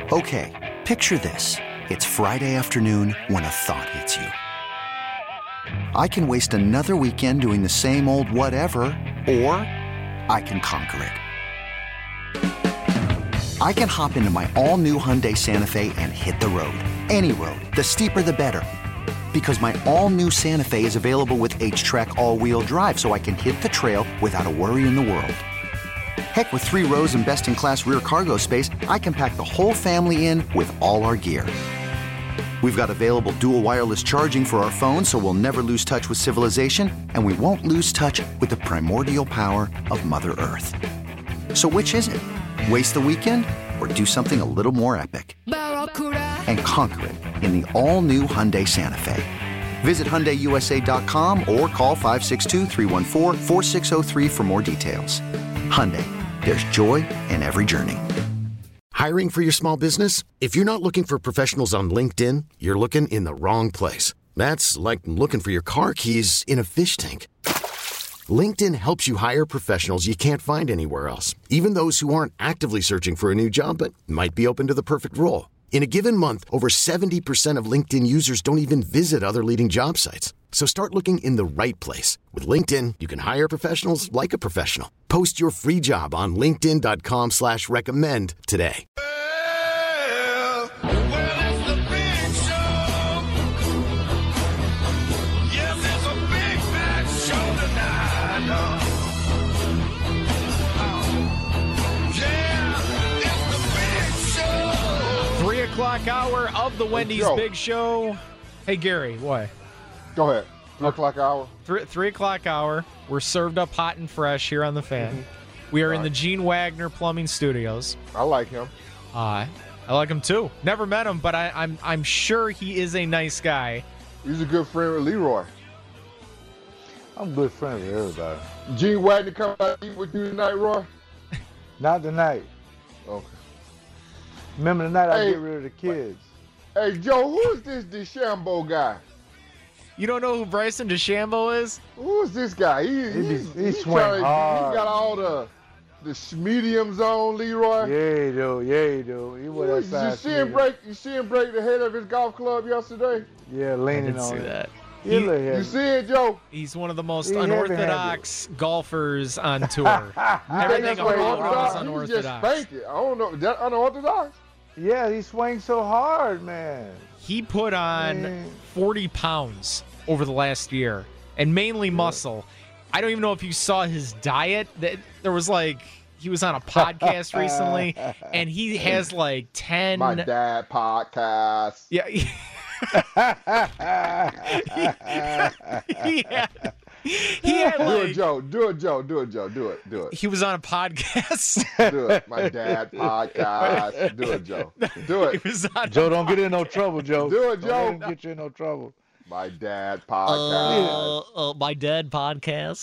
Okay, picture this. It's Friday afternoon when a thought hits you. I can waste another weekend doing the same old whatever, or I can conquer it. I can hop into my all-new Hyundai Santa Fe and hit the road. Any road. The steeper, the better. Because my all-new Santa Fe is available with H-Track all-wheel drive, so I can hit the trail without a worry in the world. Heck, with 3 rows and best-in-class rear cargo space, I can pack the whole family in with all our gear. We've got available dual wireless charging for our phones, so we'll never lose touch with civilization, and we won't lose touch with the primordial power of Mother Earth. So which is it? Waste the weekend or do something a little more epic? And conquer it in the all-new Hyundai Santa Fe. Visit HyundaiUSA.com or call 562-314-4603 for more details. Hyundai, there's joy in every journey. Hiring for your small business? If you're not looking for professionals on LinkedIn, you're looking in the wrong place. That's like looking for your car keys in a fish tank. LinkedIn helps you hire professionals you can't find anywhere else, even those who aren't actively searching for a new job but might be open to the perfect role. In a given month, over 70% of LinkedIn users don't even visit other leading job sites. So start looking in the right place. With LinkedIn, you can hire professionals like a professional. Post your free job on linkedin.com/recommend today. Hour of the Wendy's Big Show. Hey, Gary, what? Go ahead. 3 o'clock hour. 3 o'clock hour. We're served up hot and fresh here on the Fan. Mm-hmm. We are in the Gene Wagner Plumbing Studios. I like him. I like him too. Never met him, but I'm sure he is a nice guy. He's a good friend with Leroy. I'm a good friend with everybody. Gene Wagner come out to eat with you tonight, Roy? Not tonight. Okay. Remember the night I get rid of the kids. Hey, Joe, who is this DeChambeau guy? You don't know who Bryson DeChambeau is? Who is this guy? He swing hard. He got all the mediums on, Leroy. Yeah, he do. He was that you see him break the head of his golf club yesterday? Yeah, leaning on it. That. You see it, Joe? He's one of the most unorthodox golfers on tour. Everything about him is unorthodox. Just spank it. I don't know. Is that unorthodox? Yeah, he swings so hard, man. He put on 40 pounds over the last year, and mainly muscle. I don't even know if you saw his diet. There was he was on a podcast recently, and he has 10. My dad podcast. Yeah. He had do it, Joe. Do it. He was on a podcast. Do it. My dad podcast. Do it, Joe. Do it. Joe, don't get in no trouble, Joe. Do it, Joe. Don't get you in no trouble. My dad podcast. My dad podcast.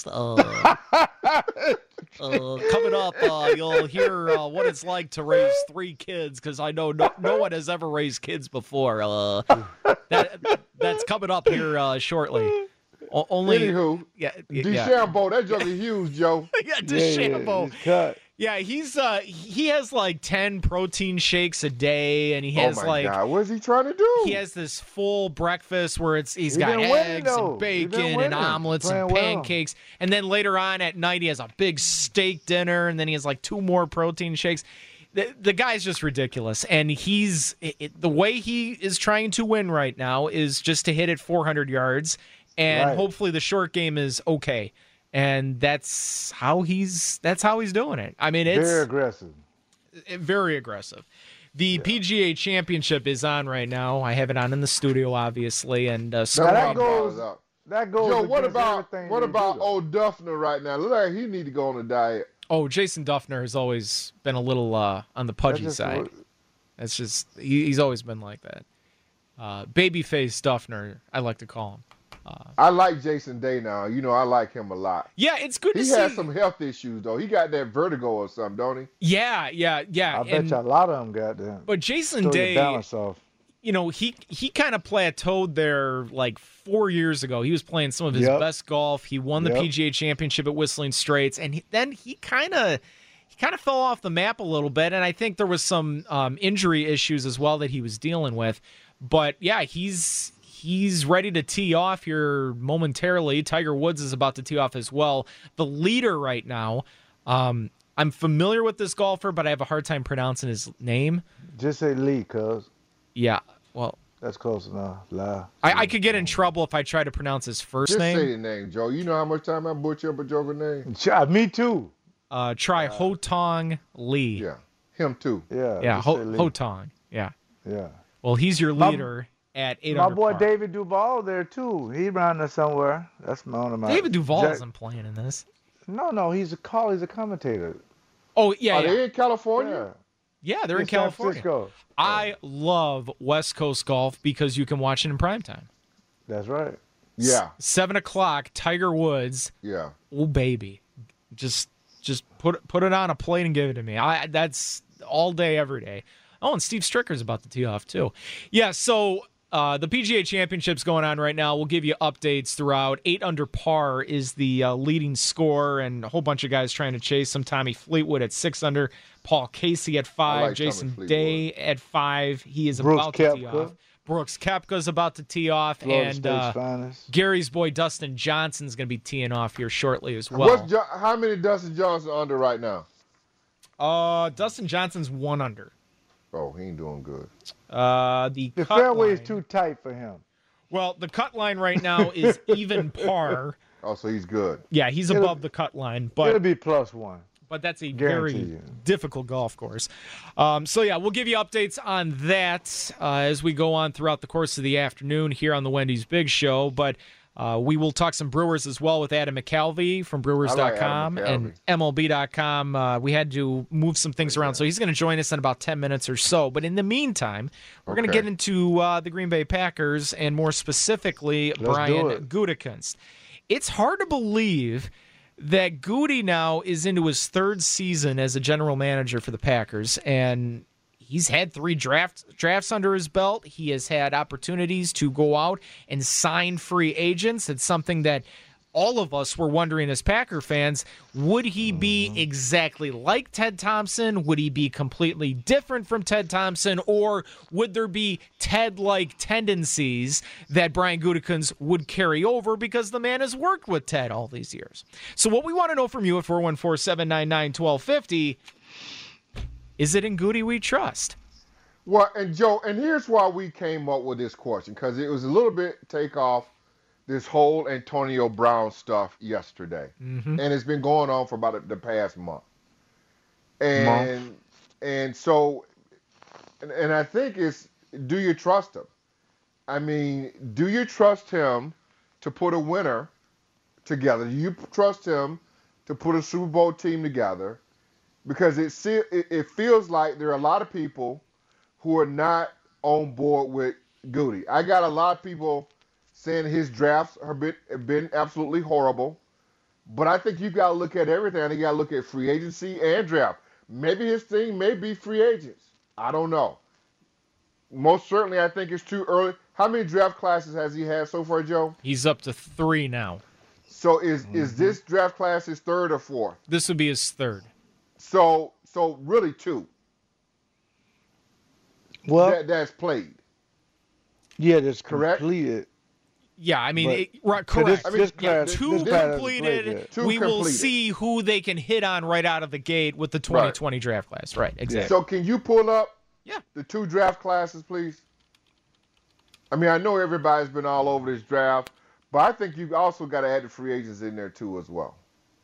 Coming up, you'll hear what it's like to raise 3 kids, because I know no one has ever raised kids before. That's coming up here shortly. Anywho, DeChambeau, that joke is huge, Joe. Yeah, DeChambeau. Yeah, he has 10 protein shakes a day, and he has God, what is he trying to do? He has this full breakfast where he's got eggs and bacon and omelets and pancakes, and then later on at night he has a big steak dinner, and then he has 2 more protein shakes. The guy's just ridiculous, and the way he is trying to win right now is just to hit it 400 yards, and hopefully the short game is okay. And that's how he's doing it. I mean, it's very aggressive. Very aggressive. The PGA Championship is on right now. I have it on in the studio, obviously, and that goes. Joe, what about old Duffner right now? Look like he need to go on a diet. Oh, Jason Duffner has always been a little on the pudgy side. That's just he's always been like that. Babyface Duffner, I like to call him. I like Jason Day now. I like him a lot. Yeah, it's good to see. He has some health issues, though. He got that vertigo or something, don't he? Yeah. I bet you a lot of them got that. But Jason Day, balance off. he kind of plateaued there 4 years ago. He was playing some of his best golf. He won the PGA Championship at Whistling Straits, and then he kind of kind of fell off the map a little bit, and I think there was some injury issues as well that he was dealing with. But, yeah, he's ready to tee off here momentarily. Tiger Woods is about to tee off as well. The leader right now, I'm familiar with this golfer, but I have a hard time pronouncing his name. Just say Lee, cuz. Yeah, well. That's close enough. I could get in trouble if I try to pronounce his first name. Just say the name, Joe. You know how much time I butcher up a Joker name? Me too. Try Ho-Tong Lee. Yeah, him too. Yeah, Ho-Tong. Yeah. Yeah. Well, he's your leader at 8 My under boy par. David Duval there too. He around there somewhere. That's one of my. David Duval isn't playing in this. No, he's a commentator. Oh yeah. Are they in California? Yeah, they're in California. San Francisco. I love West Coast golf because you can watch it in primetime. That's right. Yeah. 7 o'clock, Tiger Woods. Yeah. Oh baby, just put it on a plate and give it to me. That's all day, every day. Oh, and Steve Stricker's about to tee off too. Yeah. So the PGA Championship's going on right now. We'll give you updates throughout. 8 under par is the leading score, and a whole bunch of guys trying to chase some. Tommy Fleetwood at 6 under. Paul Casey at 5. Jason Day at 5. He is about to tee off. Brooks Koepka's about to tee off. And Gary's boy Dustin Johnson's going to be teeing off here shortly as well. How many Dustin Johnson under right now? Dustin Johnson's 1 under. Oh, he ain't doing good. The fairway is too tight for him. Well, the cut line right now is even par. Oh, so he's good. Yeah, he's above the cut line. But it'll be +1. But that's a very difficult golf course. So, yeah, we'll give you updates on that as we go on throughout the course of the afternoon here on the Wendy's Big Show. But we will talk some Brewers as well with Adam McCalvey from Brewers.com and MLB.com. We had to move some things around, so he's going to join us in about 10 minutes or so. But in the meantime, we're going to get into the Green Bay Packers and more specifically Brian Gutekunst. It's hard to believe that Goody now is into his 3rd season as a general manager for the Packers, and he's had 3 drafts under his belt. He has had opportunities to go out and sign free agents. It's something that all of us were wondering as Packer fans, would he be exactly like Ted Thompson? Would he be completely different from Ted Thompson? Or would there be Ted-like tendencies that Brian Gutekunst would carry over because the man has worked with Ted all these years? So what we want to know from you at 414-799-1250, is it in Goody we trust? Well, and Joe, and here's why we came up with this question, because it was a little bit takeoff this whole Antonio Brown stuff yesterday. Mm-hmm. And it's been going on for about the past month. And so I think it's, do you trust him? I mean, do you trust him to put a winner together? Do you trust him to put a Super Bowl team together? Because it feels like there are a lot of people who are not on board with Goody. I got a lot of people saying his drafts have been absolutely horrible. But I think you've got to look at everything. I think you got to look at free agency and draft. Maybe his thing may be free agents. I don't know. Most certainly, I think it's too early. How many draft classes has he had so far, Joe? He's up to 3 now. So is this draft class his 3rd or 4th? This would be his 3rd. So really 2. Well, that's played. Yeah, that's correct. Completed. Yeah, I mean, correct. Two completed. We will see who they can hit on right out of the gate with the 2020 draft class. Right, exactly. So can you pull up the 2 draft classes, please? I mean, I know everybody's been all over this draft, but I think you've also got to add the free agents in there too as well.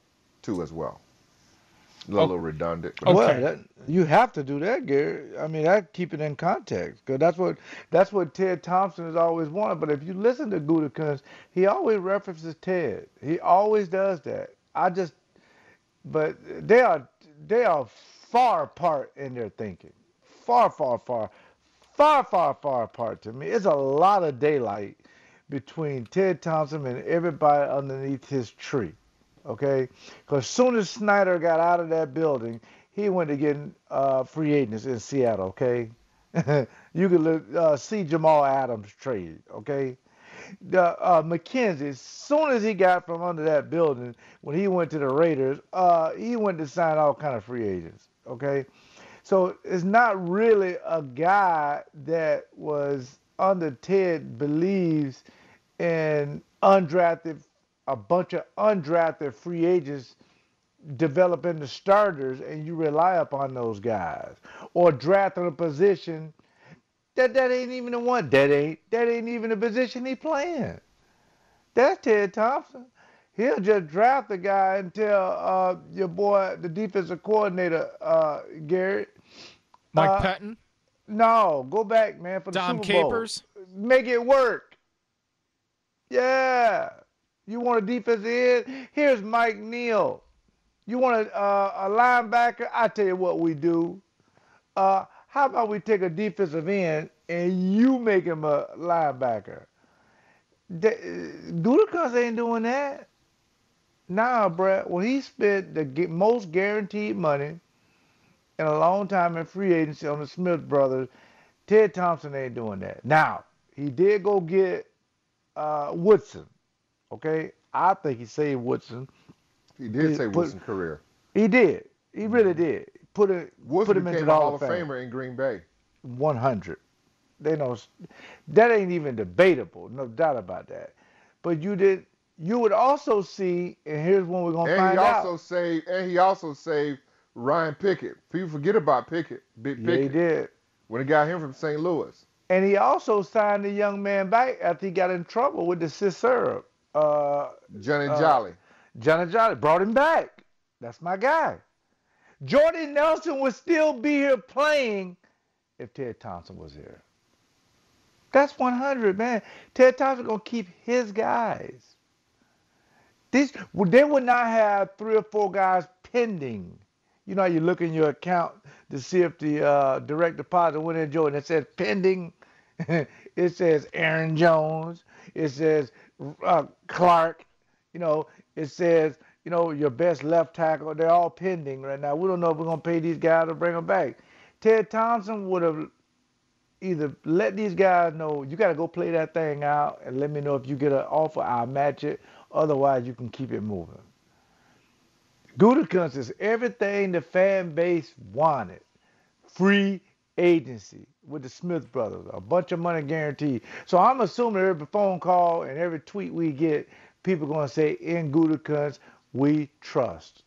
A little redundant. Okay. Well, you have to do that, Gary. I mean, that keep it in context, because that's what Ted Thompson has always wanted. But if you listen to Gutekunst, he always references Ted. He always does that. But they are far apart in their thinking. Far apart to me. It's a lot of daylight between Ted Thompson and everybody underneath his tree. Okay, because as soon as Snyder got out of that building, he went to get free agents in Seattle. Okay, you could see Jamal Adams trade. Okay, McKenzie, as soon as he got from under that building, when he went to the Raiders, he went to sign all kind of free agents. Okay, so it's not really a guy that was under Ted believes in a bunch of undrafted free agents developing the starters, and you rely upon those guys, or drafting a position that ain't even the one. That ain't even the position he playing. That's Ted Thompson. He'll just draft the guy and tell your boy, the defensive coordinator, Garrett. Mike Pettin? No, go back, man, for the Dom Super Bowl. Capers? Make it work. Yeah. You want a defensive end? Here's Mike Neal. You want a linebacker? I tell you what we do. How about we take a defensive end and you make him a linebacker? Gutekunst ain't doing that. Nah, bruh. When he spent the most guaranteed money in a long time in free agency on the Smith brothers, Ted Thompson ain't doing that. Now, he did go get Woodson. Okay? I think he saved Woodson. He did save Woodson's career. He did. He really did. Woodson put him into became the a Hall of Famer in Green Bay. 100. They know that ain't even debatable. No doubt about that. But you would also see, and here's when we're gonna find out. He also saved Ryan Pickett. People forget about Pickett. Big Pickett. Yeah, he did. When he got him from St. Louis. And he also signed the young man back after he got in trouble with the Cicero. Johnny Jolly. Johnny Jolly brought him back. That's my guy. Jordy Nelson would still be here playing if Ted Thompson was here. That's 100, man. Ted Thompson gonna keep his guys. They would not have 3 or 4 guys pending. You know how you look in your account to see if the direct deposit went in, Jordan. It says pending. It says Aaron Jones. It says Clark. You know, it says, you know, your best left tackle. They're all pending right now. We don't know if we're going to pay these guys or bring them back. Ted Thompson would have either let these guys know, you got to go play that thing out and let me know if you get an offer, I'll match it. Otherwise, you can keep it moving. Gutekunst is everything the fan base wanted. Free agency with the Smith brothers. A bunch of money guaranteed. So I'm assuming every phone call and every tweet we get, people are going to say, in Gutekunst, we trust.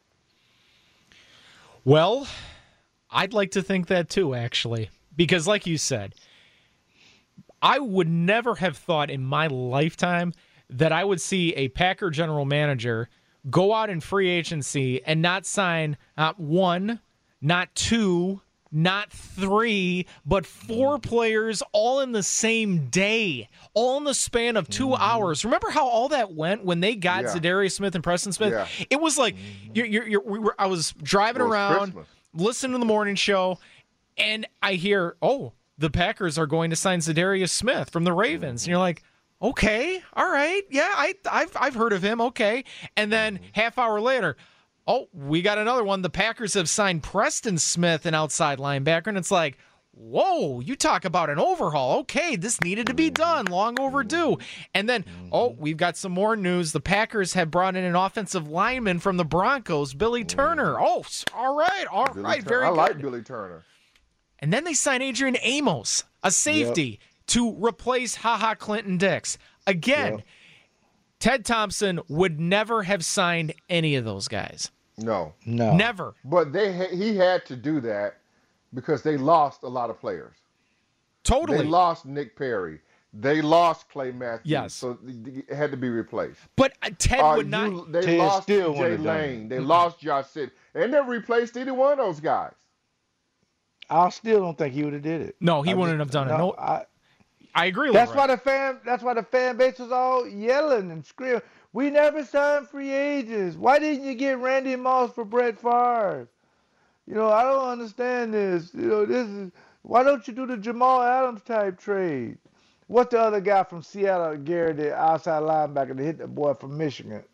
Well, I'd like to think that too, actually. Because like you said, I would never have thought in my lifetime that I would see a Packer general manager go out in free agency and not sign not 1, not 2, not 3, but 4 players all in the same day, all in the span of 2 hours. Remember how all that went when they got Za'Darius Smith and Preston Smith? Yeah. It was like I was driving around, listening to the morning show, and I hear, the Packers are going to sign Za'Darius Smith from the Ravens. And you're like, okay, all right, yeah, I've heard of him, okay. And then half hour later, we got another one. The Packers have signed Preston Smith, an outside linebacker, and it's like, whoa, you talk about an overhaul. Okay, this needed to be done, long overdue. And then, we've got some more news. The Packers have brought in an offensive lineman from the Broncos, Billy Turner. Oh, all right, very good. I like Billy Turner. And then they sign Adrian Amos, a safety, to replace HaHa Clinton Dix. Again, Ted Thompson would never have signed any of those guys. No. Never. But he had to do that because they lost a lot of players. Totally. They lost Nick Perry. They lost Clay Matthews. Yes. So it had to be replaced. But Ted would not. They lost Jay Lane. They lost Josh Sid. They never replaced either one of those guys. I still don't think he would have did it. No, he wouldn't have done it. No, I agree with That's why the fan base was all yelling and screaming. We never signed free agents. Why didn't you get Randy Moss for Brett Favre? You know, I don't understand this. You know, why don't you do the Jamal Adams type trade? What's the other guy from Seattle, Gary, the outside linebacker that hit the boy from Michigan?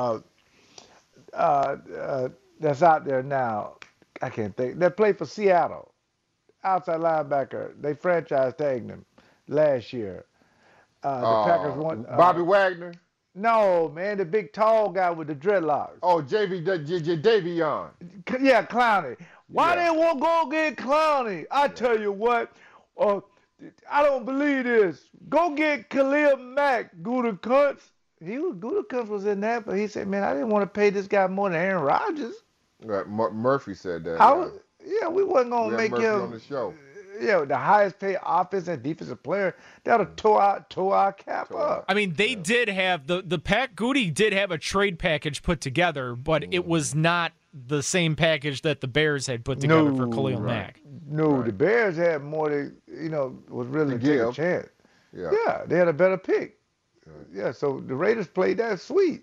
That's out there now. I can't think. That played for Seattle. Outside linebacker. They franchise tagged him last year. The Packers won. Bobby Wagner. No, man, the big tall guy with the dreadlocks. Oh, Davion. Yeah, Clowney. Why they won't go get Clowney? I tell you what, I don't believe this. Go get Khalil Mack, Gutekunst. Gutekunst was in that, but he said, man, I didn't want to pay this guy more than Aaron Rodgers. Right, Murphy said that. We wasn't going to make Murphy him on the show. Yeah, the highest paid offensive and defensive player. That would tore our cap up. I mean, they did have the Goody did have a trade package put together, but it was not the same package that the Bears had put together for Khalil Mack. No, the Bears had more was really take a chance. Yeah, they had a better pick. Yeah, so the Raiders played that sweet.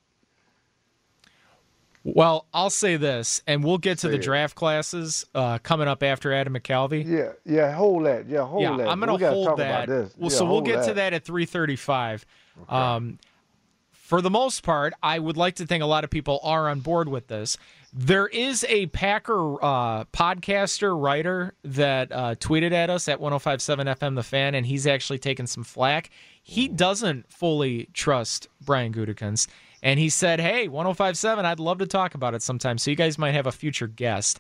Well, I'll say this, and we'll get to the draft classes coming up after Adam McCalvy. Yeah, hold that. Yeah, I'm going to hold that. We'll get to that at 3:35. Okay. For the most part, I would like to think a lot of people are on board with this. There is a Packer podcaster, writer that tweeted at us at 105.7 FM The Fan, and he's actually taken some flack. He doesn't fully trust Brian Gutekunst. And he said, hey, 105.7, I'd love to talk about it sometime. So you guys might have a future guest.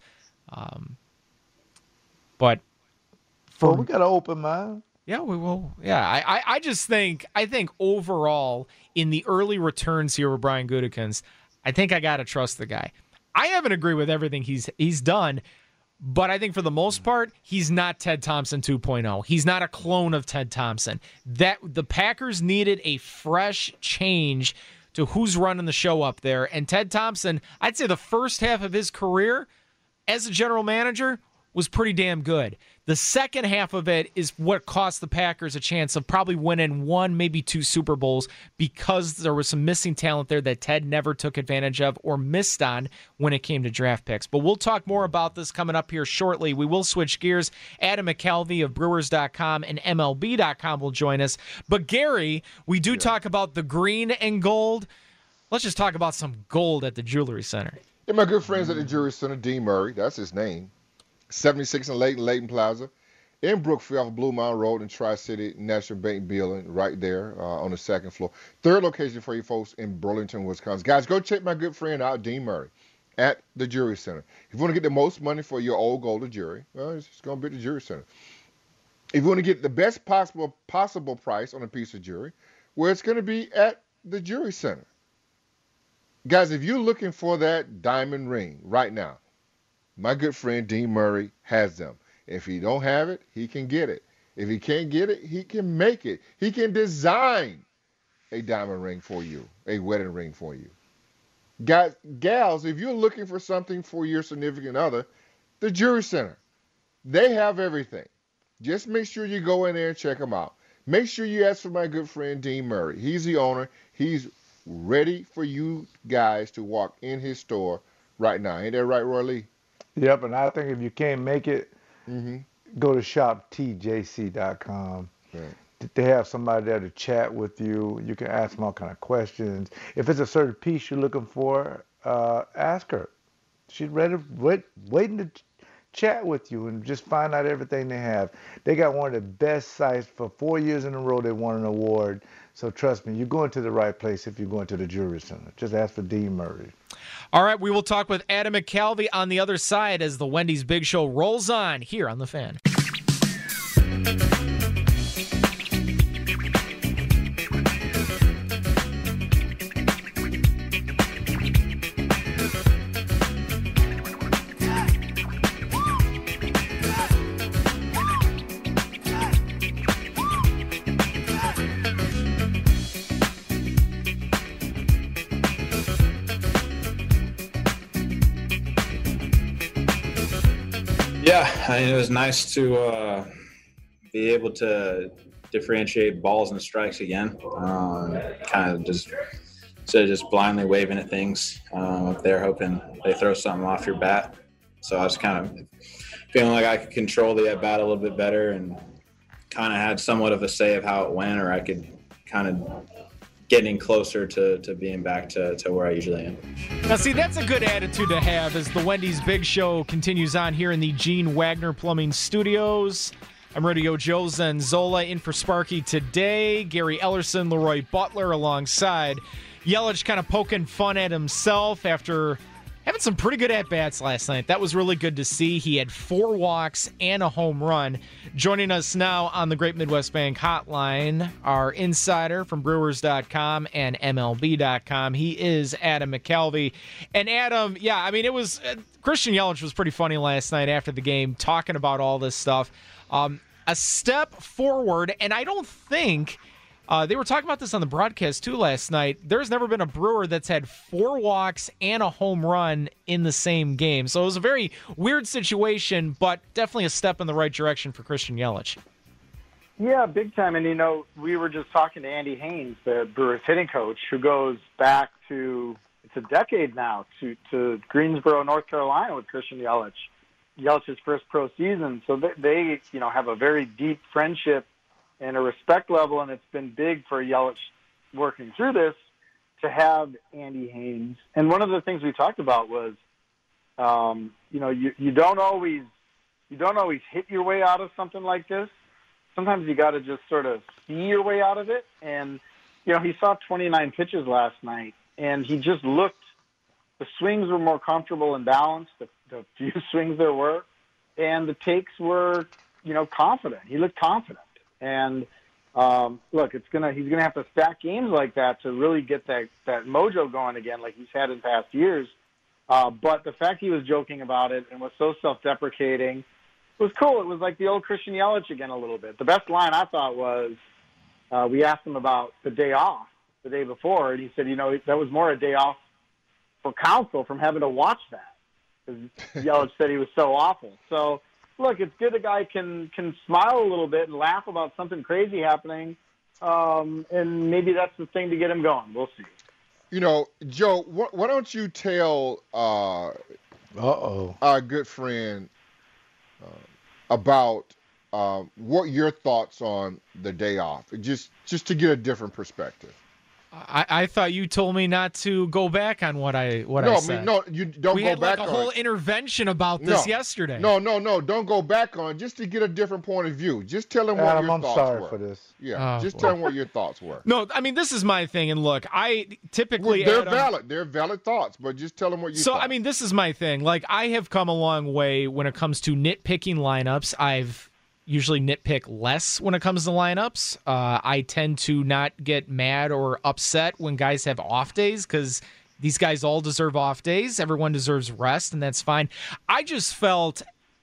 But we got an open mind. Yeah, we will. Yeah, I just think overall in the early returns here with Brian Gutekunst, I think I got to trust the guy. I haven't agreed with everything he's done, but I think for the most part, he's not Ted Thompson 2.0. He's not a clone of Ted Thompson. That the Packers needed a fresh change to who's running the show up there. And Ted Thompson, I'd say the first half of his career as a general manager was pretty damn good. The second half of it is what cost the Packers a chance of probably winning one, maybe two Super Bowls because there was some missing talent there that Ted never took advantage of or missed on when it came to draft picks. But we'll talk more about this coming up here shortly. We will switch gears. Adam McCalvy of Brewers.com and MLB.com will join us. But Gary, we do talk about the green and gold. Let's just talk about some gold at the Jewelry Center. Yeah, my good friends at the Jewelry Center, Dean Murray, that's his name. 76 in Leighton Plaza, in Brookfield, Blue Mountain Road in Tri-City National Bank Building, right there on the second floor. Third location for you folks in Burlington, Wisconsin. Guys, go check my good friend out, Dean Murray, at the Jewelry Center. If you want to get the most money for your old gold or jewelry, well, it's going to be at the Jewelry Center. If you want to get the best possible price on a piece of jewelry, well, it's going to be at the Jewelry Center. Guys, if you're looking for that diamond ring right now, my good friend Dean Murray has them. If he don't have it, he can get it. If he can't get it, he can make it. He can design a diamond ring for you, a wedding ring for you. Guys, gals, if you're looking for something for your significant other, the Jewelry Center, they have everything. Just make sure you go in there and check them out. Make sure you ask for my good friend Dean Murray. He's the owner. He's ready for you guys to walk in his store right now. Ain't that right, Roy Lee? Yep, and I think if you can't make it, go to shoptjc.com. Right. They have somebody there to chat with you. You can ask them all kind of questions. If it's a certain piece you're looking for, ask her. She's ready, waiting to chat with you and just find out everything they have. They got one of the best sites for 4 years in a row. They won an award. So trust me, you're going to the right place if you're going to the Jewelry Center. Just ask for Dean Murray. All right, we will talk with Adam McCalvy on the other side as the Wendy's Big Show rolls on here on The Fan. Yeah, I mean, it was nice to be able to differentiate balls and strikes again. Kind of just instead of just blindly waving at things up there, hoping they throw something off your bat. So I was kind of feeling like I could control the at bat a little bit better and kind of had somewhat of a say of how it went, or I could kind of getting closer to being back to where I usually am. Now, see, that's a good attitude to have as the Wendy's Big Show continues on here in the Gene Wagner Plumbing Studios. I'm Radio Joe Zanzola in for Sparky today. Gary Ellerson, Leroy Butler alongside. Yelich kind of poking fun at himself after having some pretty good at-bats last night. That was really good to see. He had 4 walks and a home run. Joining us now on the Great Midwest Bank Hotline, our insider from Brewers.com and MLB.com. He is Adam McCalvy. And Adam, it was Christian Yelich was pretty funny last night after the game, talking about all this stuff. A step forward, and I don't think they were talking about this on the broadcast too last night. There's never been a Brewer that's had 4 walks and a home run in the same game. So it was a very weird situation, but definitely a step in the right direction for Christian Yelich. Yeah, big time. And, we were just talking to Andy Haynes, the Brewers hitting coach, who goes back to, it's a decade now, to Greensboro, North Carolina with Christian Yelich. Yelich's first pro season. So they have a very deep friendship and a respect level, and it's been big for Yelich working through this to have Andy Haynes. And one of the things we talked about was, you don't always hit your way out of something like this. Sometimes you got to just sort of see your way out of it. And he saw 29 pitches last night, and he just looked. The swings were more comfortable and balanced. The few swings there were, and the takes were, confident. He looked confident. And look, he's gonna have to stack games like that to really get that mojo going again, like he's had in past years. But the fact he was joking about it and was so self-deprecating was cool. It was like the old Christian Yelich again a little bit. The best line I thought was we asked him about the day off the day before, and he said, that was more a day off for Counsell from having to watch that, because Yelich said he was so awful. So, look, it's good a guy can smile a little bit and laugh about something crazy happening, and maybe that's the thing to get him going. We'll see. Joe, why don't you tell our good friend about what your thoughts on the day off, just to get a different perspective. I thought you told me not to go back on what I said. No, you don't go back on it. We had a whole intervention about this yesterday. No, don't go back on it, just to get a different point of view. Just tell him what your thoughts were. I'm sorry for this. Yeah, tell him what your thoughts were. No, I mean, this is my thing, and look, I typically... They're valid. They're valid thoughts, but just tell them what you thought. So, I mean, this is my thing. Like, I have come a long way when it comes to nitpicking lineups. I've usually nitpick less when it comes to lineups. I tend to not get mad or upset when guys have off days, because these guys all deserve off days. Everyone deserves rest, and that's fine. I just felt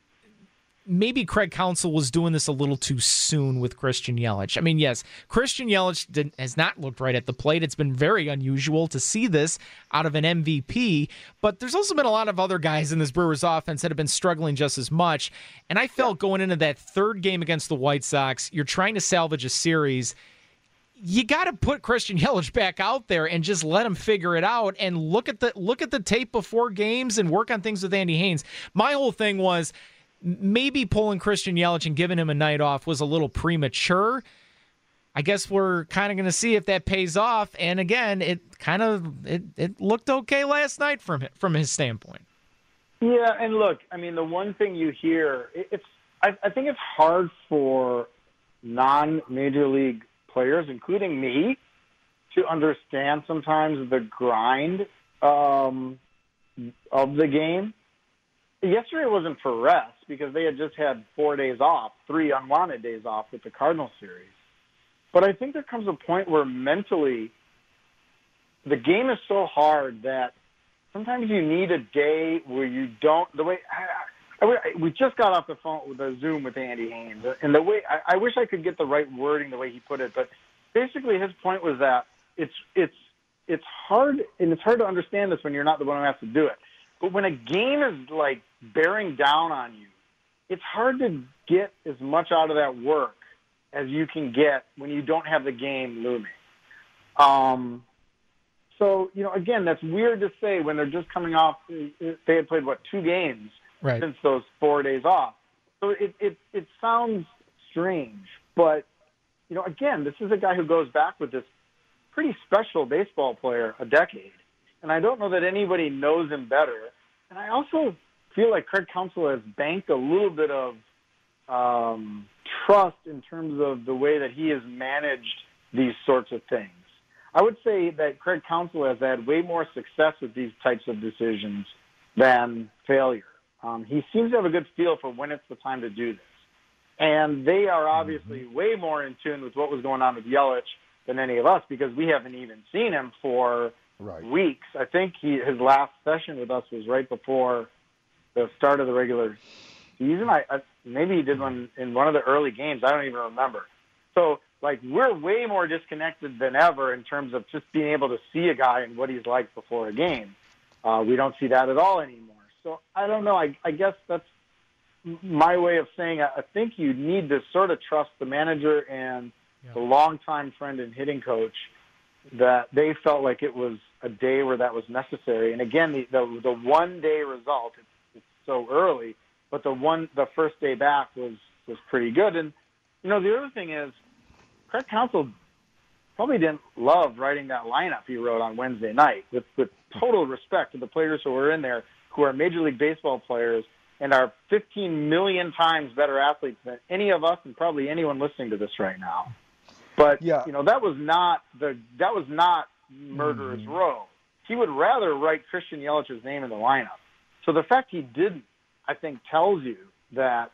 maybe Craig Counsell was doing this a little too soon with Christian Yelich. I mean, yes, Christian Yelich has not looked right at the plate. It's been very unusual to see this out of an MVP, but there's also been a lot of other guys in this Brewers offense that have been struggling just as much. And I felt going into that third game against the White Sox, you're trying to salvage a series. You got to put Christian Yelich back out there and just let him figure it out, and look at the tape before games and work on things with Andy Haynes. My whole thing was, maybe pulling Christian Yelich and giving him a night off was a little premature. I guess we're kind of going to see if that pays off. And again, it looked okay last night from his standpoint. Yeah, and look, I mean, the one thing you hear, I think it's hard for non-major league players, including me, to understand sometimes the grind of the game. Yesterday wasn't for rest because they had just had 4 days off, 3 unwanted days off with the Cardinal series. But I think there comes a point where mentally the game is so hard that sometimes you need a day where you don't – we just got off the phone with the Zoom with Andy Haynes, and the way I wish I could get the right wording the way he put it, but basically his point was that it's hard, and it's hard to understand this when you're not the one who has to do it. But when a game is like bearing down on you, it's hard to get as much out of that work as you can get when you don't have the game looming. So, again, that's weird to say when they're just coming off. They had played, 2 games since those 4 days off. So it sounds strange. But, again, this is a guy who goes back with this pretty special baseball player a decade. And I don't know that anybody knows him better. And I also feel like Craig Counsell has banked a little bit of trust in terms of the way that he has managed these sorts of things. I would say that Craig Counsell has had way more success with these types of decisions than failure. He seems to have a good feel for when it's the time to do this. And they are obviously way more in tune with what was going on with Yelich than any of us, because we haven't even seen him for weeks. I think his last session with us was right before the start of the regular season. Maybe he did one in one of the early games. I don't even remember. So, we're way more disconnected than ever in terms of just being able to see a guy and what he's like before a game. We don't see that at all anymore. So, I don't know. I guess that's my way of saying I think you need to sort of trust the manager and the longtime friend and hitting coach that they felt like it was a day where that was necessary. And again, the one-day result, it's so early, but the first day back was pretty good. And, the other thing is, Craig Counsell probably didn't love writing that lineup he wrote on Wednesday night, with total respect to the players who were in there, who are Major League Baseball players and are 15 million times better athletes than any of us and probably anyone listening to this right now. But that was not Murderer's Row. He would rather write Christian Yelich's name in the lineup. So the fact he didn't, I think, tells you that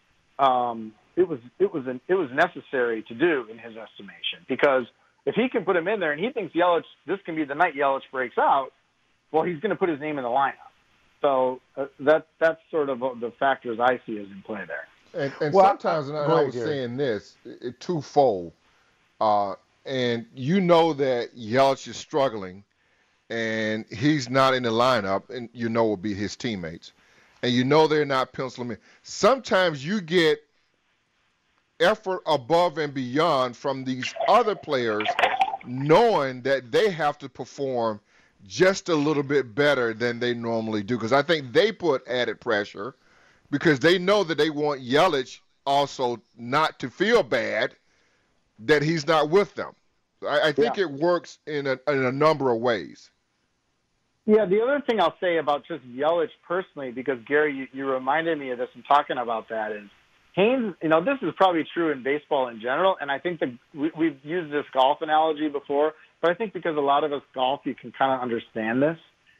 it was necessary to do in his estimation. Because if he can put him in there and he thinks this can be the night Yelich breaks out, well, he's going to put his name in the lineup. So that's sort of the factors I see as in play there. And sometimes, and I was saying this, twofold. And that Yelich is struggling, and he's not in the lineup, and will be his teammates. And they're not penciling in. Sometimes you get effort above and beyond from these other players, knowing that they have to perform just a little bit better than they normally do. Because I think they put added pressure because they know that they want Yelich also not to feel bad that he's not with them. I think it works in a number of ways. Yeah, the other thing I'll say about just Yelich personally, because, Gary, you reminded me of this in talking about that, is Haynes, this is probably true in baseball in general, and I think we've used this golf analogy before, but I think because a lot of us golf, you can kind of understand this.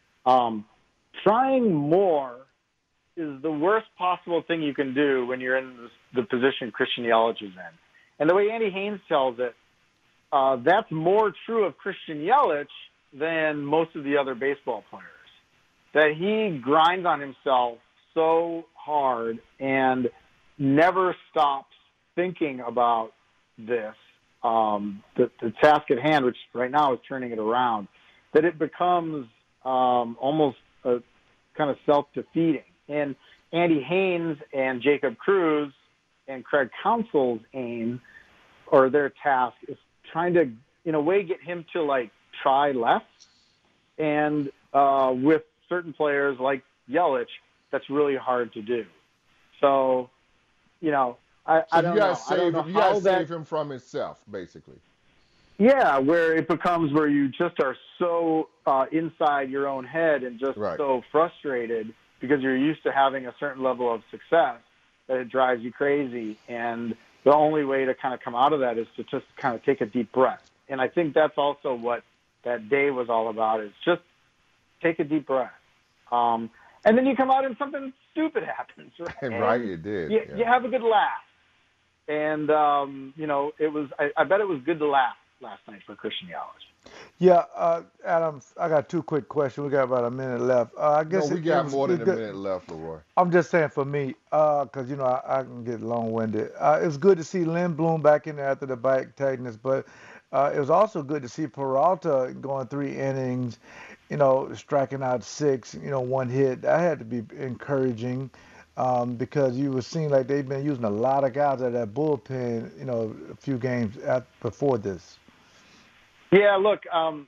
Trying more is the worst possible thing you can do when you're in the position Christian Yelich is in. And the way Andy Haynes tells it, that's more true of Christian Yelich than most of the other baseball players. That he grinds on himself so hard and never stops thinking about this, the task at hand, which right now is turning it around, that it becomes almost a kind of self-defeating. And Andy Haynes and Jacob Cruz and Craig Counsell's aim, or their task, is trying to, in a way, get him to, try less. And with certain players like Yelich, that's really hard to do. So, I don't know. You got to save him from himself, basically. Yeah, where it becomes where you just are so inside your own head and just so frustrated because you're used to having a certain level of success that it drives you crazy. And the only way to kind of come out of that is to just kind of take a deep breath. And I think that's also what that day was all about, is just take a deep breath. And then you come out and something stupid happens. Right, it did. You have a good laugh. And, it was. I bet it was good to laugh last night for Christian Yelich. Yeah, Adam, I got two quick questions. We got about a minute left. I guess we got more than a minute left, Leroy. I'm just saying for me, because, I can get long-winded. It was good to see Lynn Bloom back in there after the back tightness, but it was also good to see Peralta going 3 innings, striking out 6, one hit. That had to be encouraging. Because you were seeing like they've been using a lot of guys at that bullpen, a few games before this. Yeah, look,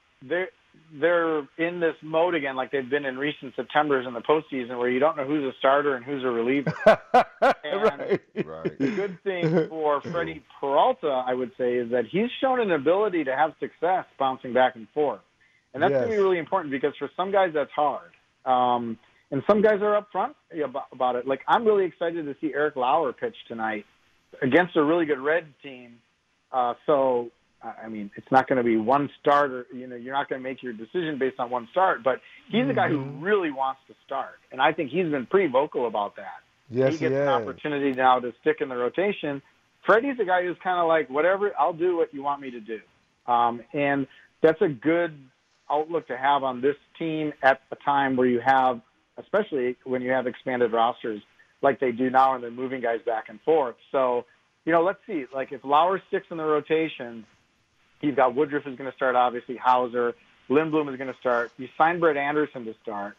they're in this mode again, like they've been in recent Septembers in the postseason, where you don't know who's a starter and who's a reliever. And the good thing for Freddie Peralta, I would say, is that he's shown an ability to have success bouncing back and forth, and that's going to be really important because for some guys that's hard. And some guys are upfront about it. Like, I'm really excited to see Eric Lauer pitch tonight against a really good Reds team. So, I mean, it's not going to be one start, or you're not going to make your decision based on one start. But he's a guy who really wants to start, and I think he's been pretty vocal about that. Yes, he gets an opportunity now to stick in the rotation. Freddie's a guy who's kind of like, whatever, I'll do what you want me to do. And that's a good outlook to have on this team at a time where you have, especially when you have expanded rosters like they do now and they're moving guys back and forth. So, let's see. Like if Lauer sticks in the rotation, you've got Woodruff is going to start, obviously, Hauser. Lindblom is going to start. You signed Brett Anderson to start.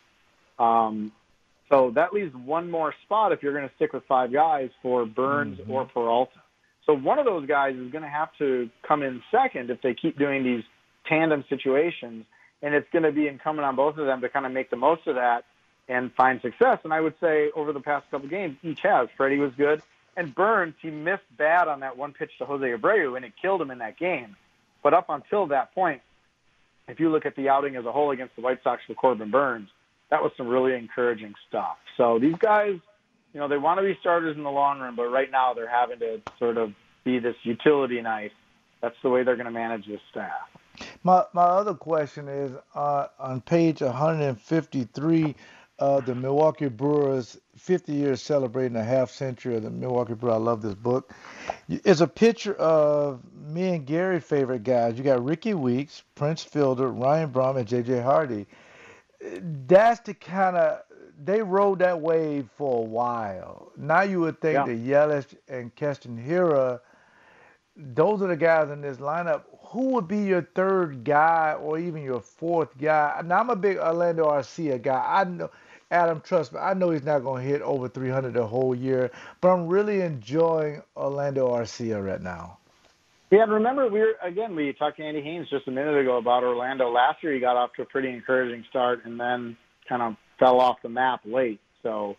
So that leaves one more spot if you're going to stick with 5 guys for Burns or Peralta. So one of those guys is going to have to come in second if they keep doing these tandem situations, and it's going to be incumbent on both of them to kind of make the most of that and find success. And I would say over the past couple games, each has. Freddie was good, and Burns, he missed bad on that one pitch to Jose Abreu, and it killed him in that game. But up until that point, if you look at the outing as a whole against the White Sox for Corbin Burns, that was some really encouraging stuff. So these guys, they want to be starters in the long run, but right now they're having to sort of be this utility knife. That's the way they're going to manage this staff. My other question is on page 153, the Milwaukee Brewers 50 years celebrating a half century of the Milwaukee Brewers. I love this book. It's a picture of me and Gary's favorite guys. You got Ricky Weeks, Prince Fielder, Ryan Braun, and J.J. Hardy. That's the kind of, they rode that wave for a while. Now you would think that Yelich and Keston Hiura, those are the guys in this lineup. Who would be your third guy or even your fourth guy? Now, I'm a big Orlando Arcia guy. I know, Adam, trust me, I know he's not going to hit over 300 the whole year, but I'm really enjoying Orlando Arcia right now. Yeah, and remember, we talked to Andy Haynes just a minute ago about Orlando. Last year he got off to a pretty encouraging start and then kind of fell off the map late. So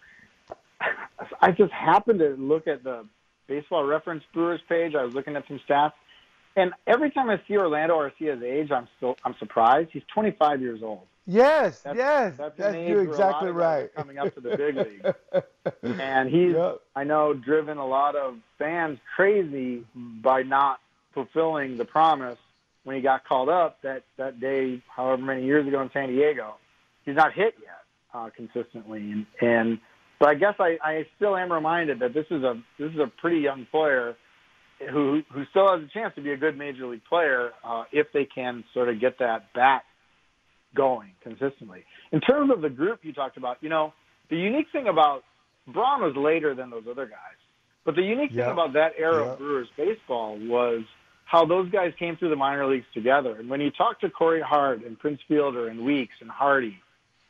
I just happened to look at the Baseball Reference Brewers page. I was looking at some stats, and every time I see Orlando Arcia's age, I'm surprised. He's 25 years old. Yes, that's you're exactly right. Coming up to the big league, and he's I know driven a lot of fans crazy by not fulfilling the promise when he got called up that day, however many years ago in San Diego. He's not hit yet consistently, but I guess I still am reminded that this is a pretty young player who still has a chance to be a good major league player if they can sort of get that bat going consistently. In terms of the group you talked about, the unique thing about Braun was later than those other guys, but the unique thing about that era of Brewers baseball was how those guys came through the minor leagues together. And when you talk to Corey Hart and Prince Fielder and Weeks and Hardy,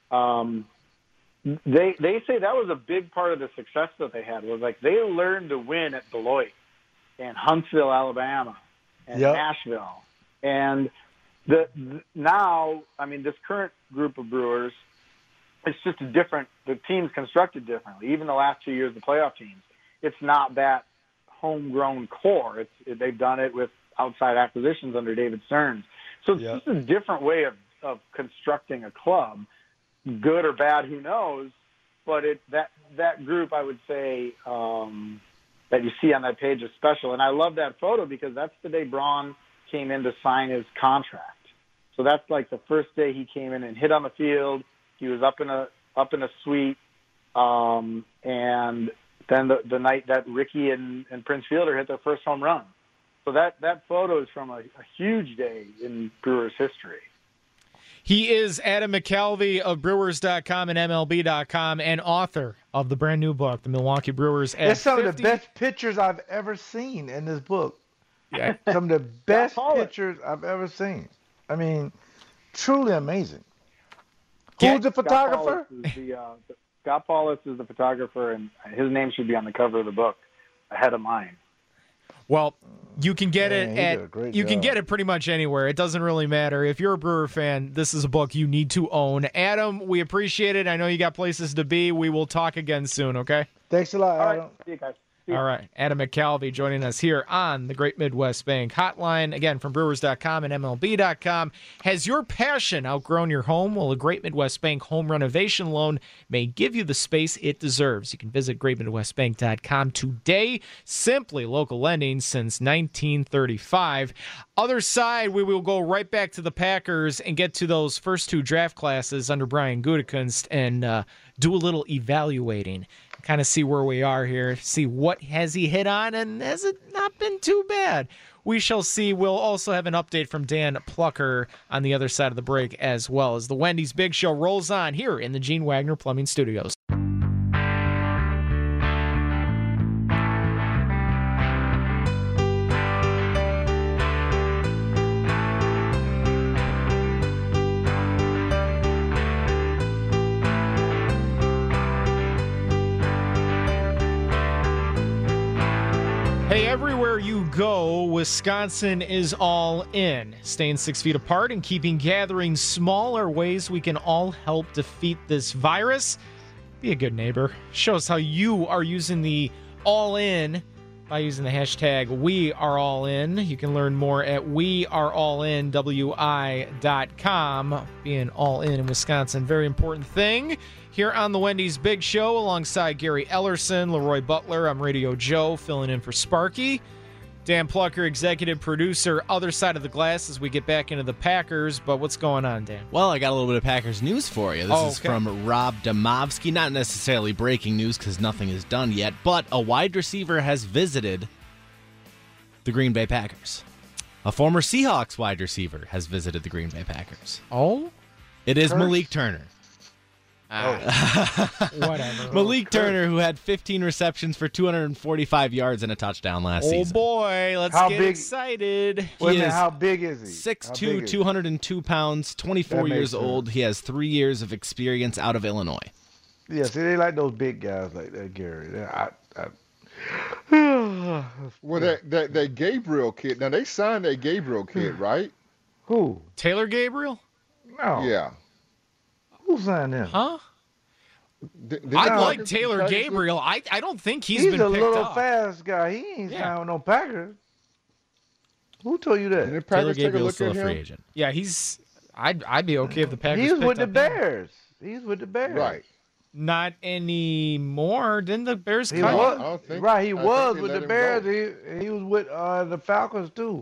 they say that was a big part of the success that they had, was like they learned to win at Beloit and Huntsville, Alabama, and Nashville. And now, I mean, this current group of Brewers, it's just the team's constructed differently. Even the last 2 years, the playoff teams, it's not that homegrown core. They've done it with outside acquisitions under David Stearns. So it's just a different way of constructing a club. Good or bad, who knows? But that group, I would say, that you see on that page is special. And I love that photo because that's the day Braun came in to sign his contract. So that's like the first day he came in and hit on the field. He was up in a suite, and then the night that Ricky and Prince Fielder hit their first home run. So that photo is from a huge day in Brewers history. He is Adam McCalvy of Brewers.com and MLB.com and author of the brand new book, The Milwaukee Brewers. It's some of the best pictures I've ever seen in this book. Yeah. Some of the best pictures I've ever seen. I mean, truly amazing. Who's the photographer? Scott Paulus is the photographer, and his name should be on the cover of the book ahead of mine. Well, you can get can get it pretty much anywhere. It doesn't really matter. If you're a Brewer fan, this is a book you need to own. Adam, we appreciate it. I know you got places to be. We will talk again soon, okay? Thanks a lot, Adam. All right. See you guys. See you. All right. Adam McCalvy joining us here on the Great Midwest Bank Hotline. Again, from Brewers.com and MLB.com. Has your passion outgrown your home? Well, a Great Midwest Bank home renovation loan may give you the space it deserves. You can visit GreatMidwestBank.com today. Simply local lending since 1935. Other side, we will go right back to the Packers and get to those first two draft classes under Brian Gutekunst and do a little evaluating. Kind of see where we are here, see what has he hit on, and has it not been too bad? We shall see. We'll also have an update from Dan Plucker on the other side of the break, as well as the Wendy's Big Show rolls on here in the Gene Wagner Plumbing Studios. Hey, everywhere you go, Wisconsin is all in. Staying 6 feet apart and keeping gatherings small are ways we can all help defeat this virus. Be a good neighbor. Show us how you are using the all in by using the hashtag #WeAreAllIn. You can learn more at weareallinwi.com. Being all in Wisconsin, very important thing. Here on the Wendy's Big Show, alongside Gary Ellerson, Leroy Butler, I'm Radio Joe, filling in for Sparky. Dan Plucker, executive producer, other side of the glass as we get back into the Packers. But what's going on, Dan? Well, I got a little bit of Packers news for you. This is from Rob Demovsky. Not necessarily breaking news because nothing is done yet, but a wide receiver has visited the Green Bay Packers. A former Seahawks wide receiver has visited the Green Bay Packers. Oh? It is Malik Turner. Whatever. Malik Turner, who had 15 receptions for 245 yards and a touchdown last season. Oh, boy. Let's get excited. How big is he? 6'2", 202 pounds, 24 years old. He has 3 years of experience out of Illinois. Yeah, see, they like those big guys like that, Gary. Well, that Gabriel kid, now they signed that Gabriel kid, right? Who? Taylor Gabriel? No. Yeah. Who signed him? Huh? I like Taylor Gabriel. I don't think he's been picked up. He's a little fast guy. He ain't signed with no Packers. Who told you that? Taylor Gabriel's still a free agent. Yeah, I'd be okay if the Packers He's with the him. Bears. He's with the Bears. Right. Not anymore. Didn't the Bears cut him? Right, he was with the Bears. He was with the Falcons, too.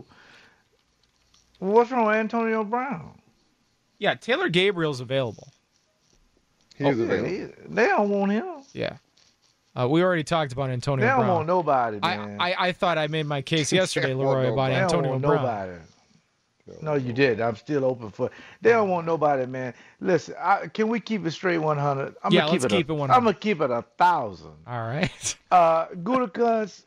What's wrong with Antonio Brown? Yeah, Taylor Gabriel's available. He's available. They don't want him. Yeah. We already talked about Antonio Brown. They don't want nobody, man. I thought I made my case yesterday, Leroy, about Antonio Brown. Nobody. No, you did. I'm still open for it. They don't want nobody, man. Listen, can we keep it straight 100? Let's keep it 100. I'm going to keep it 1,000. All right. Gutekunst,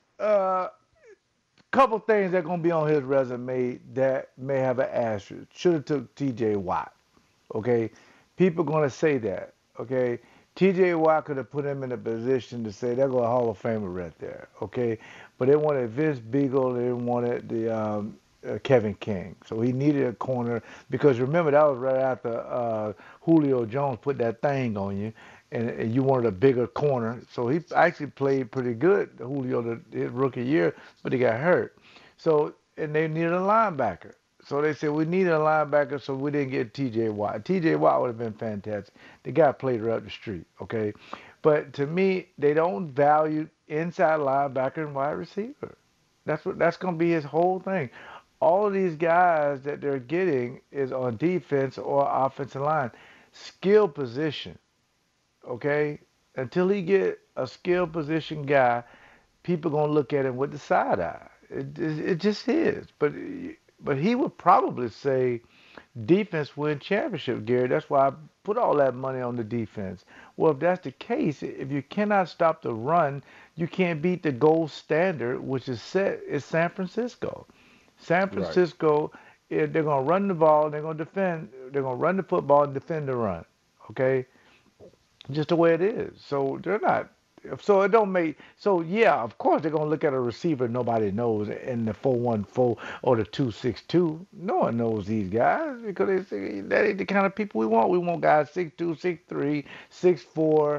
couple things that are going to be on his resume that may have an asterisk. Should have took T.J. Watt. Okay? People going to say that. Okay? T.J. Watt could have put him in a position to say, there go a Hall of Famer right there. Okay? But they wanted Vince Beagle. They wanted the Kevin King. So he needed a corner because remember, that was right after Julio Jones put that thing on you. And you wanted a bigger corner. So he actually played pretty good, Julio, his rookie year, but he got hurt. So, and they needed a linebacker. So they said, we needed a linebacker, so we didn't get T.J. Watt. T.J. Watt would have been fantastic. The guy played right up the street, okay? But to me, they don't value inside linebacker and wide receiver. That's going to be his whole thing. All of these guys that they're getting is on defense or offensive line. Skill position. Okay, until he get a skill position guy, people gonna look at him with the side eye. It just is. But he would probably say defense win championship, Gary. That's why I put all that money on the defense. Well, if that's the case, if you cannot stop the run, you can't beat the gold standard, which is San Francisco. San Francisco, they're gonna run the ball, they're gonna defend, they're gonna run the football and defend the run. Okay. Just the way it is. So they're not. So it don't make. So yeah, of course they're gonna look at a receiver nobody knows in the 4-1-4 or the 2-6-2. No one knows these guys because they say that ain't the kind of people we want. We want guys 6'2", 6'3", 6'4",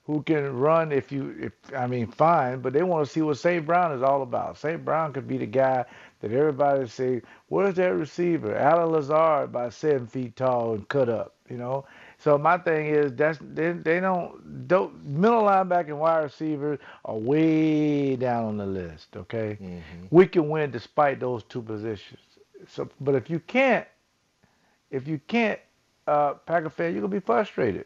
who can run fine, but they want to see what St. Brown is all about. St. Brown could be the guy that everybody say, where's that receiver? Alan Lazard about 7 feet tall and cut up, So my thing is they don't middle linebacker and wide receiver are way down on the list, okay? Mm-hmm. We can win despite those two positions. So, but if you can't, Packer fan, you're gonna be frustrated.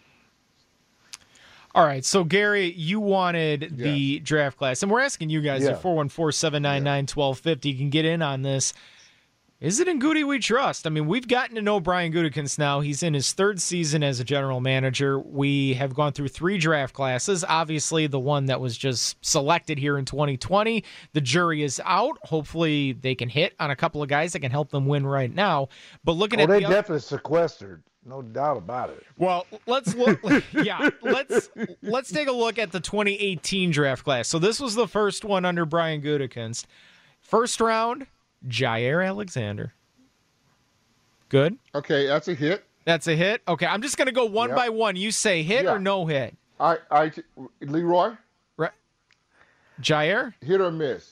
All right, so Gary, you wanted the draft class, and we're asking you guys at 414-799-1250. You can get in on this. Is it in Goody we trust? I mean, we've gotten to know Brian Gutekunst now. He's in his 3rd season as a general manager. We have gone through 3 draft classes. Obviously, the one that was just selected here in 2020. The jury is out. Hopefully, they can hit on a couple of guys that can help them win right now. But looking at they definitely sequestered. No doubt about it. Well, let's look. Let's take a look at the 2018 draft class. So this was the first one under Brian Gutekunst. First round, Jaire Alexander. Good. Okay, that's a hit. That's a hit. Okay, I'm just gonna go one by one. You say hit or no hit. Leroy. Right. Jaire. Hit or miss.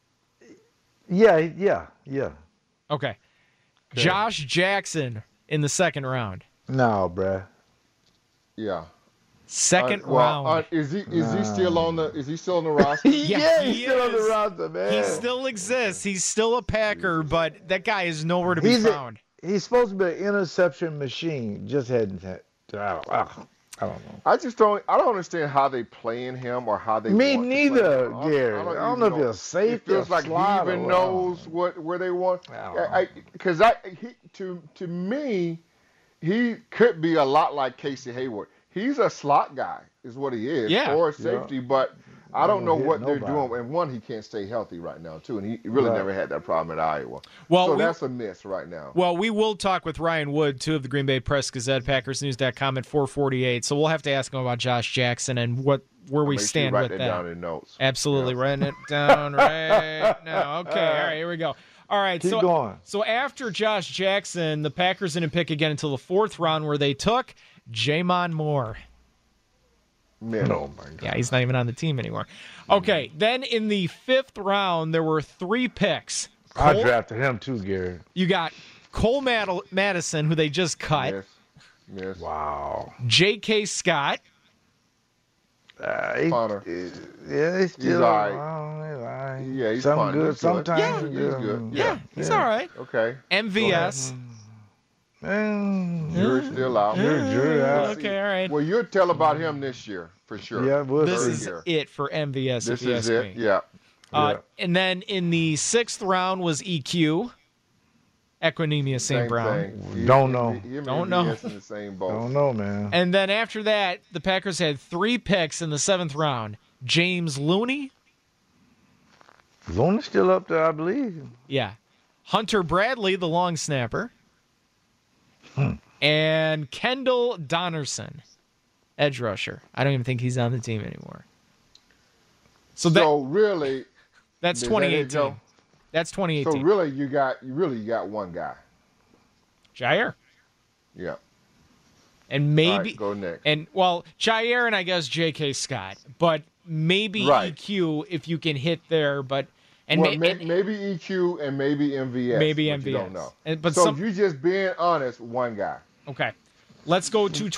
Yeah. Okay. Josh Jackson in the 2nd round. No, bruh. Yeah. Second round. Is he still on the roster? Yeah, he's still on the roster, man. He still exists. He's still a Packer, but that guy is nowhere to be found. He's supposed to be an interception machine. Just hadn't. I don't know. I don't understand how they playing him or how they. Me neither, Gary. I don't know if he's safe. It feels like he even knows where they want. Because to me, he could be a lot like Casey Hayward. He's a slot guy, is what he is, or a safety. But I don't know what they're doing. And one, he can't stay healthy right now, too. And he really never had that problem at Iowa. So that's a miss right now. Well, we will talk with Ryan Wood, too, of the Green Bay Press-Gazette, PackersNews.com at 4:48. So we'll have to ask him about Josh Jackson and where we stand with that. Write that down in notes. Absolutely. Writing it down right now. Okay, all right, here we go. All right, Keep going. So after Josh Jackson, the Packers didn't pick again until the 4th round where they took J'Mon Moore. Man, oh my God. Yeah, he's not even on the team anymore. Okay, then in the 5th round, there were 3 picks. I drafted him too, Gary. You got Cole Madison, who they just cut. Yes. Wow. J.K. Scott. He's still all right. Yeah, he's some good. Sometimes he's good. Yeah, he's all right. Okay. MVS. Jury's still out. Jury out. Okay, all right. Well, you'll tell about him this year for sure. Yeah, this is it for MVS. This is it. Yeah. And then in the 6th round was EQ. Equinemius St. Brown. Don't know. Don't know. In the same boat. Don't know, man. And then after that, the Packers had 3 picks in the 7th round. James Looney. Looney's still up there, I believe. Yeah. Hunter Bradley, the long snapper. And Kendall Donnerson, edge rusher. I don't even think he's on the team anymore. So really, that's 2018. That's 2018. So really, you got one guy. Jaire. Yeah. And maybe all right, go next. And Jaire and I guess J.K. Scott, but maybe EQ if you can hit there, but. And maybe EQ and maybe MVS. Maybe MVS. You don't know. But you just being honest, one guy. Okay. Let's go to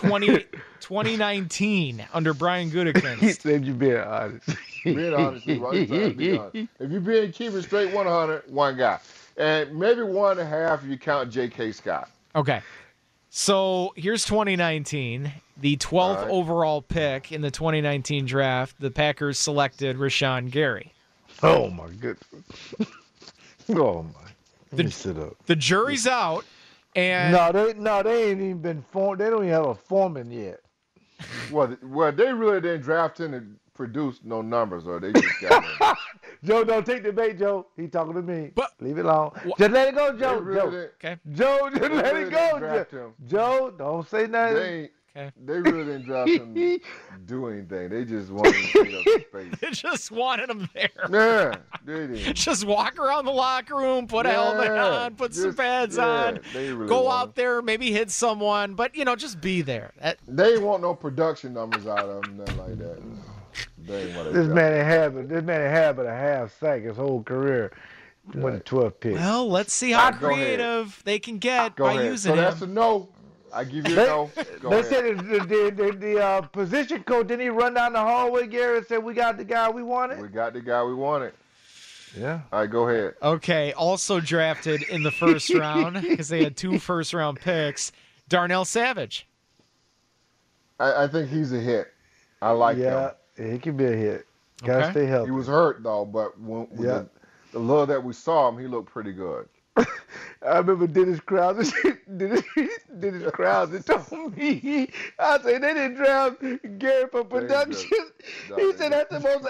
2019 under Brian Gutekunst. He said you being honest. Being honest is right. Be honest. If you're keeping straight 100, one guy. And maybe 1.5 if you count J.K. Scott. Okay. So here's 2019. The 12th overall pick in the 2019 draft, the Packers selected Rashawn Gary. Oh, my goodness. Oh, my. Let me sit up. The jury's out. And they ain't even been formed. They don't even have a foreman yet. Well, they really didn't draft him and produce no numbers, or they just got him. Joe, don't take the bait, Joe. He talking to me. But leave it alone. Just let it go, Joe. Really okay. Joe, just let it go. Joe, don't say nothing. Okay. They really didn't draft him to do anything. They just wanted him to take up space. They just wanted him there. Yeah, they did. Just walk around the locker room, put a helmet on, put some pads on, really go out there, maybe hit someone, but, just be there. They ain't want no production numbers out of him, nothing like that. This man ain't had but a half sack his whole career. Won the 12th pick. Well, let's see how creative they can get by using him. So that's a no. I give you a no. They said the position coach, didn't he run down the hallway, Gary, and said, we got the guy we wanted? We got the guy we wanted. Yeah. All right, go ahead. Okay, also drafted in the first round, because they had 2 first-round picks, Darnell Savage. I think he's a hit. I like him. Yeah, he can be a hit. Got to stay healthy. He was hurt, though, but the little that we saw him, he looked pretty good. I remember Dennis Krause. Dennis Krause told me, I said, they didn't draft Gary for production. He said, that's the most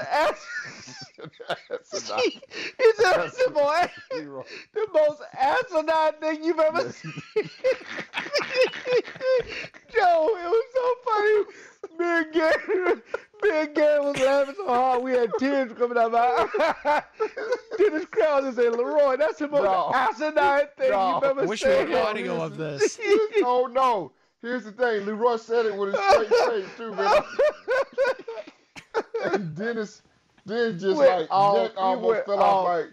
he said, that's the most asinine thing you've ever seen. Joe, it was so funny. Me and Gary was laughing so hard we had tears coming out of our eyes. Dennis Krause said, Leroy, that's the most asinine thing you've ever seen. Wish we had audio of this. Oh, no. Here's the thing. Leroy said it with a straight face, too, man. And Dennis just neck almost fell off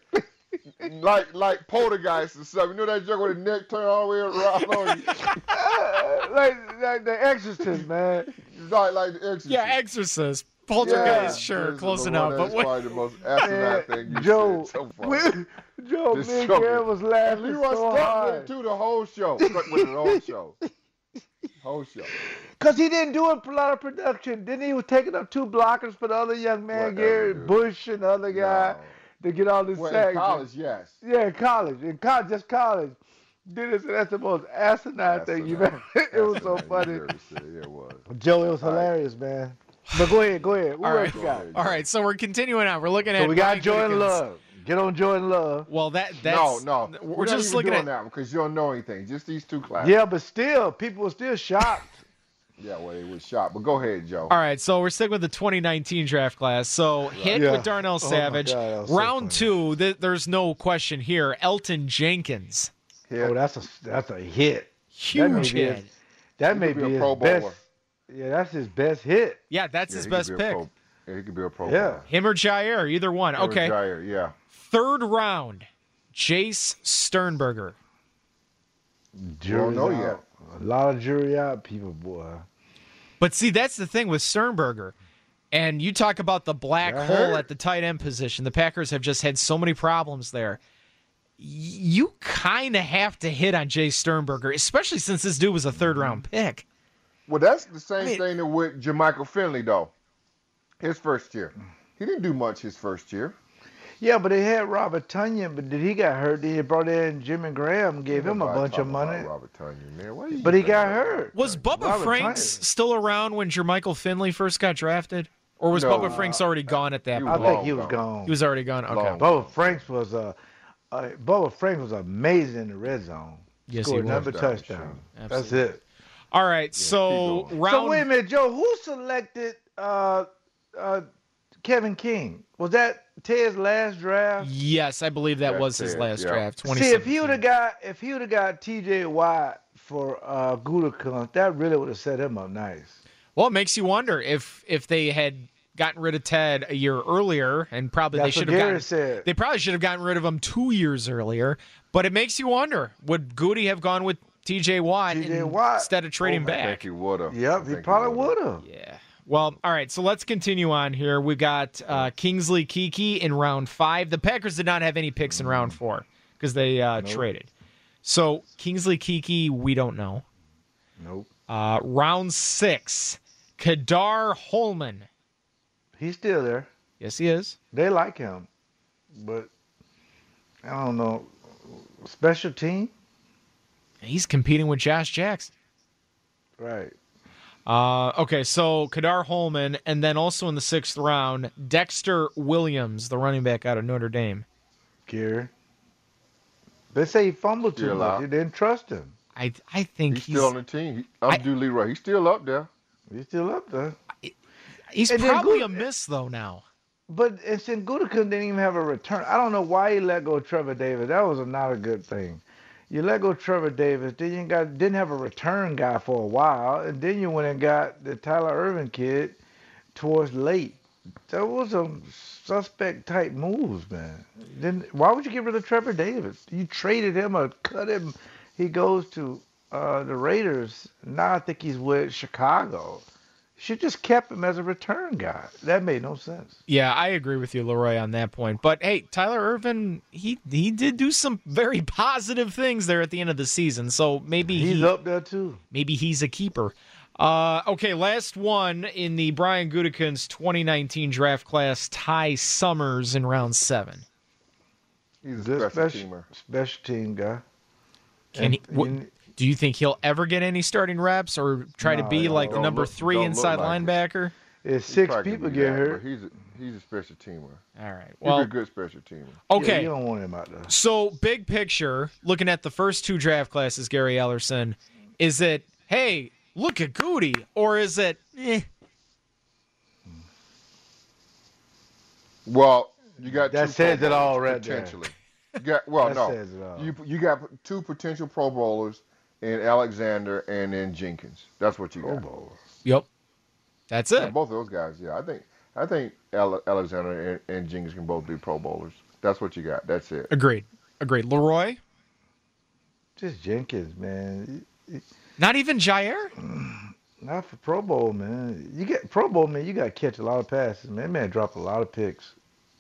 like poltergeist or something. You know that joke where the neck turned all the way around on you? like the Exorcist, man. Like the Exorcist. Yeah, Exorcist. Poltergeist, sure, close enough. But what? Probably the most asinine thing you said so far. Joe, me and Gary was laughing Leroy so hard. With it too, the whole show. Stuck with the whole show. Whole show. Because he didn't do a lot of production. Then he was taking up 2 blockers for the other young man, Gary Bush and the other guy, to get all this sacks. In college, yes. Yeah, in college. Just college. Dennis said that's the most asinine thing you've ever. It was so funny. Yeah, it was. Joe, it was hilarious, man. But go ahead. All right, so we're continuing on. We're looking at. So we got Jordan Love. Get on Jordan Love. Well, that's no. We're just looking at that one because you don't know anything. Just these 2 classes. Yeah, but still, people were still shocked. Yeah, well, they were shocked. But go ahead, Joe. All right, so we're sticking with the 2019 draft class. So hit with Darnell Savage. God, round 2. There's no question here. Elton Jenkins. Oh, that's a hit. Huge hit. That may be his Pro best. Bowler. Yeah, that's his best hit. Yeah, that's his best pick. He could be a Pro Bowler. Him or Jair, either one. Okay. Jair, yeah. 3rd round, Jace Sternberger. Don't know yet. A lot of jury out people, boy. But see, that's the thing with Sternberger. And you talk about the black hole at the tight end position. The Packers have just had so many problems there. You kind of have to hit on Jace Sternberger, especially since this dude was a 3rd-round pick. Well, that's the same thing with Jermichael Finley, though. His first year. He didn't do much his first year. Yeah, but they had Robert Tonyan, but did he got hurt? They brought in Jimmy Graham, gave him a bunch of money. Robert Tonyan, man. But he got hurt. Was Bubba Franks still around when Jermichael Finley first got drafted? Or was Bubba Franks already gone at that point? I think he was gone. He was already gone? Okay. Bubba Franks was amazing in the red zone. Yes, Scored he was. another touchdown. That's it. All right, so round... So wait a minute, Joe. Who selected Kevin King? Was that Ted's last draft? Yes, I believe that was his last draft. See, if he would have got T.J. Watt for Gutekunst, that really would have set him up nice. Well, it makes you wonder if they had gotten rid of Ted a year earlier, and probably they should have they probably should have gotten rid of him 2 years earlier. But it makes you wonder: would Goody have gone with T.J. Watt instead of trading back? I think he would have. Yep, he probably would have. Yeah. Well, all right, so let's continue on here. We've got Kingsley Keke in round 5. The Packers did not have any picks in round 4 because they traded. So Kingsley Keke, we don't know. Nope. Round 6, Kadar Holman. He's still there. Yes, he is. They like him, but I don't know. Special team? He's competing with Josh Jackson. Right. Okay, so Kadar Holman, and then also in the 6th round, Dexter Williams, the running back out of Notre Dame. Gary. They say he fumbled too much. They didn't trust him. I think he's still on the team. Do Leroy. He's still up there. He's still up there. He's probably a miss though now. But Gutekunst didn't even have a return. I don't know why he let go of Trevor Davis. That was not a good thing. You let go of Trevor Davis, then you didn't have a return guy for a while, and then you went and got the Tyler Ervin kid towards late. That was some suspect type moves, man. Then why would you get rid of Trevor Davis? You traded him or cut him. He goes to the Raiders. Now I think he's with Chicago. Should just kept him as a return guy. That made no sense. Yeah, I agree with you, Leroy, on that point. But hey, Tyler Ervin, he did do some very positive things there at the end of the season. So maybe he's up there too. Maybe he's a keeper. Okay, last one in the Brian Gutekunst 2019 draft class, Ty Summers in round 7. He's a special team guy. Do you think he'll ever get any starting reps or try to be like the number 3 inside linebacker? If 6 people get hurt. He's a special teamer. All right. Well, he's a good special teamer. Okay. Yeah, you don't want him out there. So, big picture, looking at the first 2 draft classes, Gary Ellerson, is it, hey, look at Goody, or is it, Well, you got that says it all right potentially. There. You got 2 potential Pro Bowlers in Alexander and in Jenkins. That's what you got. Pro Bowlers. Yep. That's it. Yeah, both of those guys. Yeah, I think Alexander and Jenkins can both be Pro Bowlers. That's what you got. That's it. Agreed. Leroy? Just Jenkins, man. Not even Jair? Not for Pro Bowl, man. You get Pro Bowl, man. You got to catch a lot of passes, man. Man, drop a lot of picks.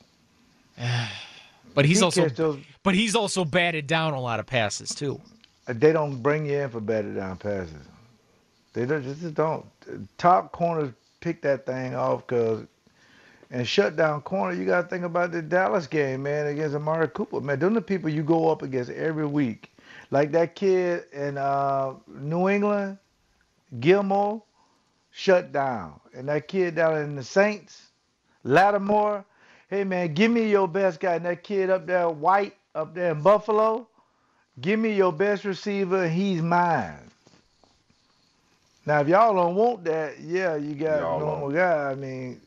But he's also batted down a lot of passes too. They don't bring you in for batted down passes. They just don't. Top corners pick that thing off and shut down corner. You got to think about the Dallas game, man, against Amari Cooper. Man, those are the people you go up against every week. Like that kid in New England, Gilmore, shut down. And that kid down in the Saints, Lattimore, hey, man, give me your best guy. And that kid up there, White, up there in Buffalo, give me your best receiver. He's mine. Now, if y'all don't want that, yeah, you got a normal guy. I mean,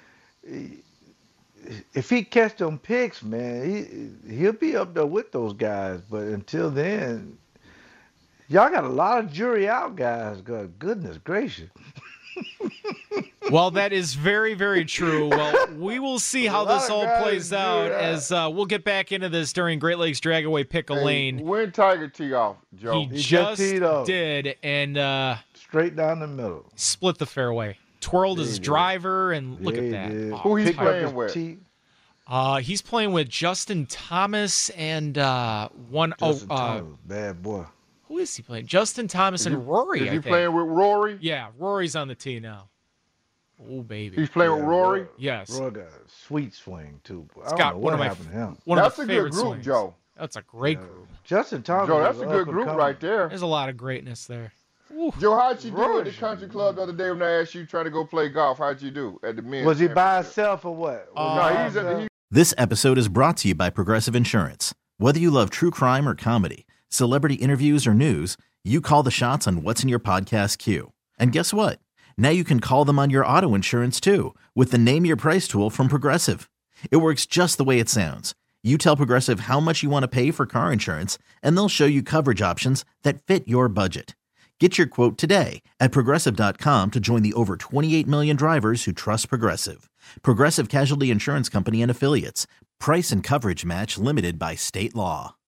if he catch them picks, man, he'll be up there with those guys. But until then, y'all got a lot of jury out guys. God, goodness gracious. Well, that is very, very true. Well, we will see how this all plays out as we'll get back into this during Great Lakes Dragaway Pick-a-Lane. When Tiger tee off, Joe? He just did, and straight down the middle. Split the fairway. Twirled his driver, and look at that. Who he's playing with? He's playing with Justin Thomas and Justin Thomas, bad boy. Who is he playing? Justin Thomas and Rory, Is he playing with Rory? Yeah, Rory's on the tee now. Oh, baby. He's playing with Rory? Yes. Rory got a sweet swing, too. Scott, what happened to him. That's a good group, swings. Joe. That's a great group. Justin Thomas. Joe, that's a good group right there. There's a lot of greatness there. Ooh. Joe, how'd you do at the country club the other day when I asked you trying to go play golf? How'd you do at the men's? Was he by himself or what? This episode is brought to you by Progressive Insurance. Whether you love true crime or comedy, celebrity interviews or news, you call the shots on what's in your podcast queue. And guess what? Now you can call them on your auto insurance too with the Name Your Price tool from Progressive. It works just the way it sounds. You tell Progressive how much you want to pay for car insurance, and they'll show you coverage options that fit your budget. Get your quote today at Progressive.com to join the over 28 million drivers who trust Progressive. Progressive Casualty Insurance Company and Affiliates. Price and coverage match limited by state law.